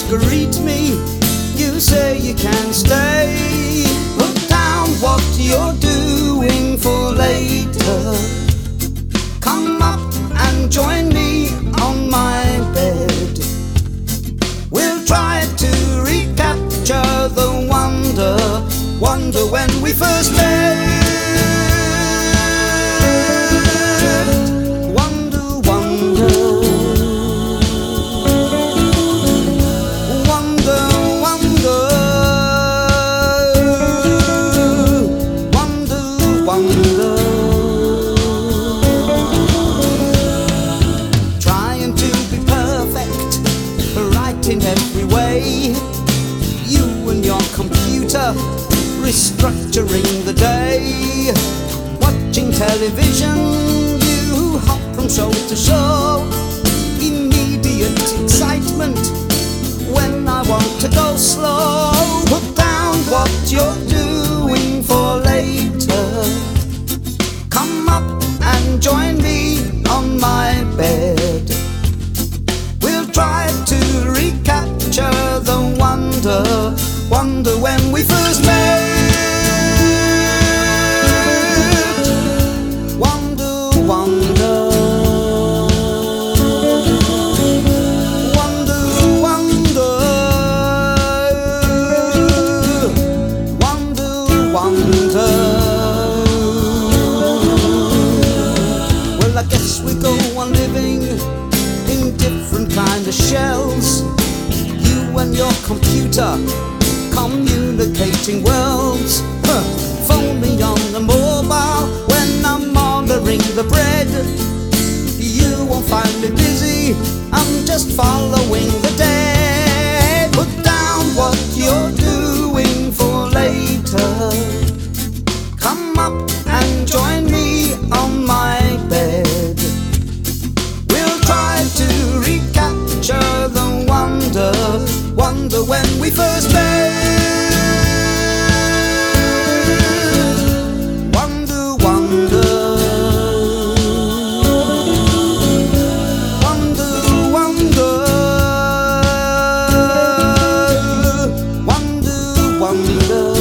greet me, you say you can't stay. Put down what you're doing for later. Come up and join me on my bed. We'll try to recapture the wonder when we first met. Trying to be perfect, right in every way. You and your computer, restructuring the day. Watching television, you hop from show to show. Immediate excitement when I want to go slow. Put down what you're doing for later. Come up and join me on my bed. We'll try to recapture the wonder when we first met. Well, I guess we go on living in different kind of shells. You and your computer, communicating worlds. Phone me on the mobile when I'm ordering the bread. You won't find me busy, I'm just following the day. Put down what you're doing for later. Come up and join me on my bed. We'll try to recapture the wonder when we first met. Wonder